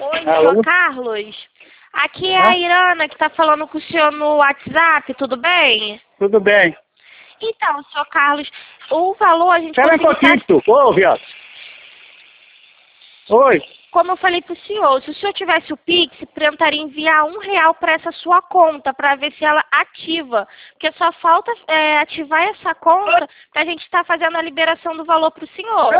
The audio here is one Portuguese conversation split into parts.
Oi, Alô? senhor Carlos. Aqui é a Irana que está falando com o senhor no WhatsApp, tudo bem? Tudo bem. Então, senhor Carlos, o valor a gente Espera um conseguiu... pouquinho, tu. Ô, viado. Oi. Como eu falei para o senhor, se o senhor tivesse o Pix, tentaria enviar R$ 1 para essa sua conta, para ver se ela ativa. Porque só falta ativar essa conta para a gente estar fazendo a liberação do valor para o senhor.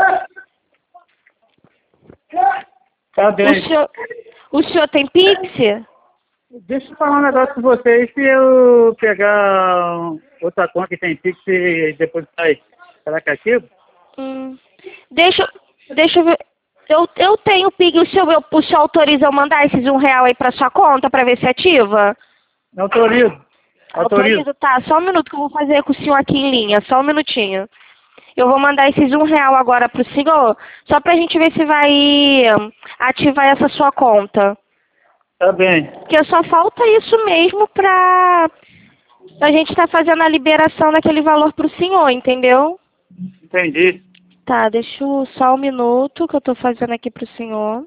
Tá bem. O senhor tem Pix? Deixa eu falar um negócio com vocês. Se eu pegar outra conta que tem Pix e depois sair, será que é ativo? Deixa eu ver. Eu tenho Pix. O senhor autoriza eu mandar esses R$ 1 aí para sua conta para ver se ativa? Autorizo. Autorizo, tá. Só um minuto que eu vou fazer com o senhor aqui em linha. Só um minutinho. Eu vou mandar esses R$ 1 agora pro senhor, só pra gente ver se vai ativar essa sua conta. Tá bem. Porque só falta isso mesmo pra gente estar fazendo a liberação daquele valor pro senhor, entendeu? Entendi. Tá, deixa eu só um minuto que eu tô fazendo aqui pro senhor.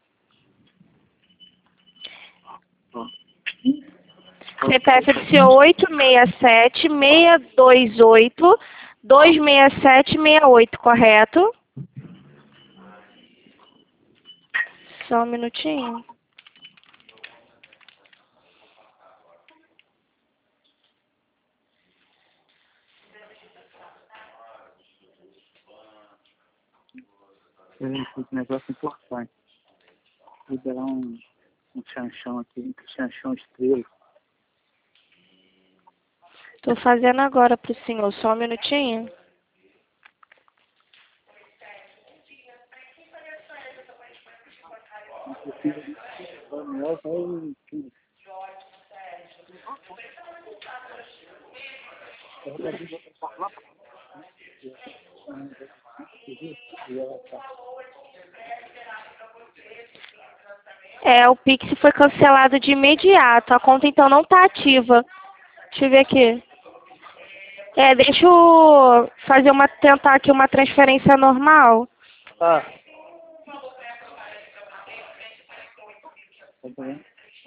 CPF do senhor 867-628-26768, correto? Só um minutinho. Esse negócio importante. Liberar um chanchão aqui, um chanchão estrela. Tô fazendo agora pro senhor, só um minutinho. O Pix foi cancelado de imediato. A conta então não tá ativa. Deixa eu ver aqui. Deixa eu tentar aqui uma transferência normal. Tá. Tá bem.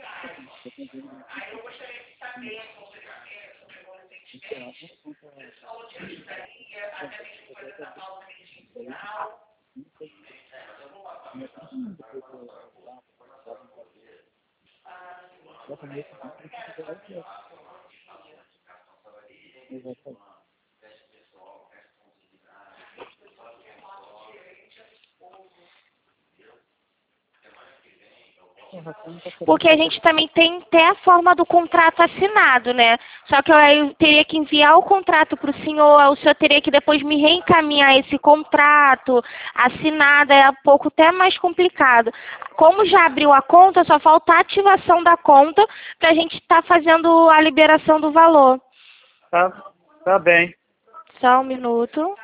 Porque a gente também tem até a forma do contrato assinado, né? Só que eu teria que enviar o contrato para o senhor teria que depois me reencaminhar esse contrato assinado, é um pouco até mais complicado. Como já abriu a conta, só falta a ativação da conta para a gente estar fazendo a liberação do valor. Tá bem. Só um minuto.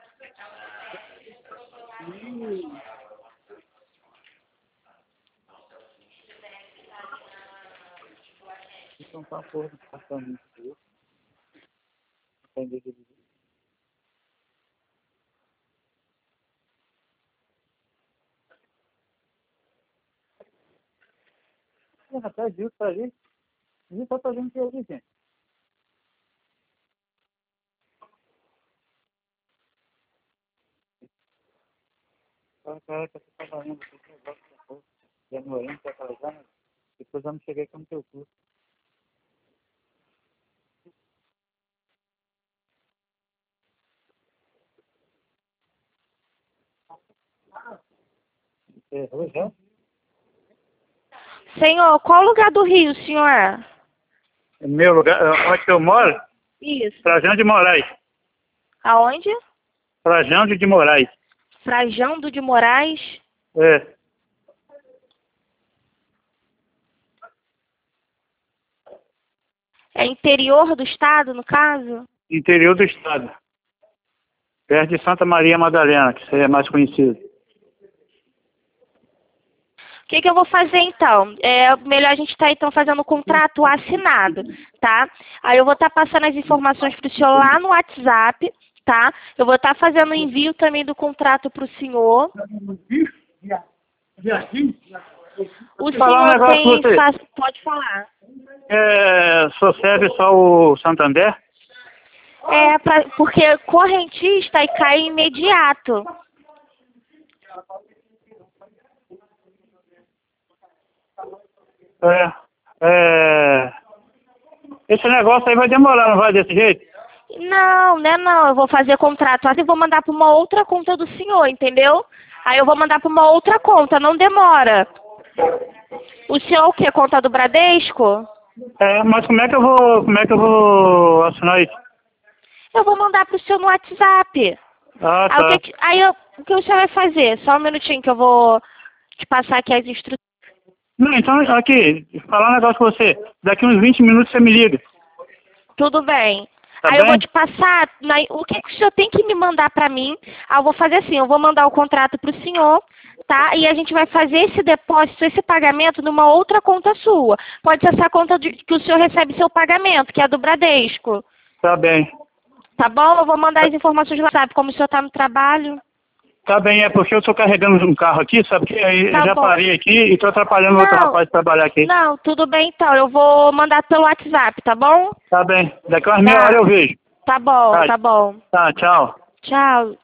Então tá porra do passamento. Rapaz, viu, tá ali? Viu, tá fazendo o que eu vi, gente? Cara, que você tá valendo aqui, que negócio da porra. Demorando, tá atrasando. Depois eu não cheguei com o teu curso. Errou já? Senhor, qual lugar do Rio o senhor é? Meu lugar, onde que eu moro? Isso. Trajano de Moraes. Aonde? Trajano de Moraes. Frajando de Moraes. É. É interior do estado, no caso? Interior do estado. Perto de Santa Maria Madalena, que é mais conhecido. O que eu vou fazer então? É melhor a gente estar então fazendo o contrato assinado, tá? Aí eu vou estar passando as informações para o senhor lá no WhatsApp, tá? Eu vou estar fazendo o envio também do contrato para o senhor. O falar um senhor negócio com tem... você. Pode falar. Só serve só o Santander? Porque correntista e cai imediato. Esse negócio aí vai demorar, não vai desse jeito? Não, né, não. Eu vou fazer contrato assim e vou mandar para uma outra conta do senhor, entendeu? Aí eu vou mandar para uma outra conta, não demora. O senhor o quê? Conta do Bradesco? Mas como é que eu vou assinar isso? Eu vou mandar para o senhor no WhatsApp. Ah, Aí, tá. o que o senhor vai fazer? Só um minutinho que eu vou te passar aqui as instruções. Não, então aqui, falar um negócio com você. Daqui uns 20 minutos você me liga. Tudo bem. Tá Aí eu vou bem? te passar o que o senhor tem que me mandar para mim. Aí eu vou fazer assim, eu vou mandar o contrato para o senhor, tá? E a gente vai fazer esse depósito, esse pagamento numa outra conta sua. Pode ser essa conta que o senhor recebe seu pagamento, que é a do Bradesco. Tá bem. Tá bom? Eu vou mandar as informações lá, sabe? Como o senhor está no trabalho. Tá bem, é porque eu tô carregando um carro aqui, sabe? Que aí Tá eu já bom. parei aqui e tô atrapalhando outro rapaz de trabalhar aqui. Não, tudo bem então. Eu vou mandar pelo WhatsApp, tá bom? Tá bem. Daqui umas meia hora eu vejo. Tá bom, tá bom. Tá, tchau. Tchau.